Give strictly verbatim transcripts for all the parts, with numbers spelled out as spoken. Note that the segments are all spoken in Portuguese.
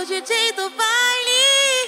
D J do baile.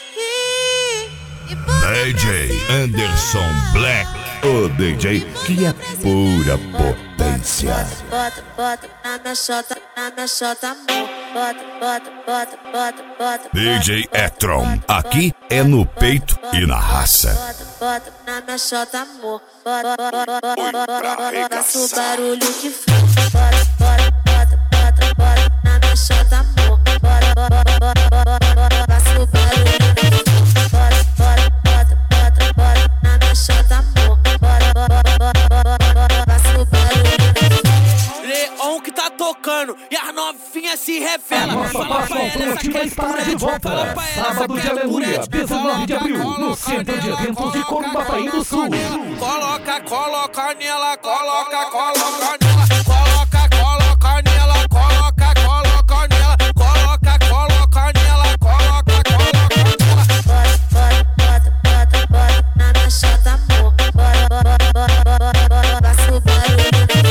D J Anderson Black, o D J que é pura potência. Bota, bota na minha xota, na minha xota, amor. Bota, bota, bota, bota, bota. D J Etron, aqui é no peito e na raça. Bota, bota na minha xota, amor. Bota, bota, bota, faça o barulho que faz. Bota, bota, bota, bota, bota na minha xota, amor. Bota, bota, bota, bota, faça o barulho que faz. Bota, bota, bota, bota, bota na minha xota, amor. Bota, bota, bota, bota, faça o barulho que faz. Leão que tá tocando e as novinhas se revela. Nossa passa automotiva está de volta. Sábado de Aleluia, dezenove de abril, no Centro de Eventos de Corumbataí do Sul. Coloca, coloca nela, coloca, coloca nela, coloca, coloca nela, coloca, coloca nela, coloca, coloca nela, coloca, coloca nela. Bota, bota, bota, bota na minha xota, amor. Bota, bota, bota, bota, bota, faça o barulho que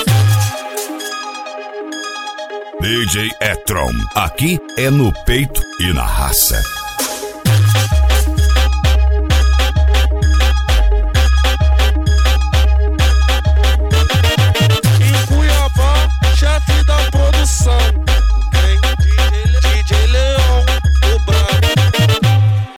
faz. D J Etron, aqui é no peito e na raça.